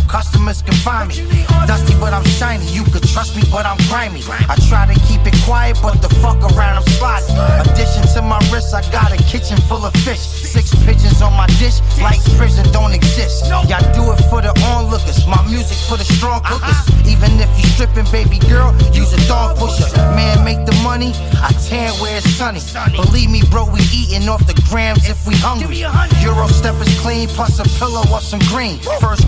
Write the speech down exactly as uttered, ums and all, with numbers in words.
customers can find me. Dusty, but I'm shiny. You could trust me, but I'm grimy. I try to keep it quiet, but the fuck around, I'm sliding. Addition to my wrist, I got a kitchen full of fish. Six pigeons on my dish, like prison don't exist. Y'all do it for the onlookers, my music for the strong cookers. Even if you stripping, baby girl, use a thong pusher. Man, make the money, I tan where it's sunny. Believe me, bro, we eating off the grams if we hungry. Euro step is clean, plus a pillow of some green. First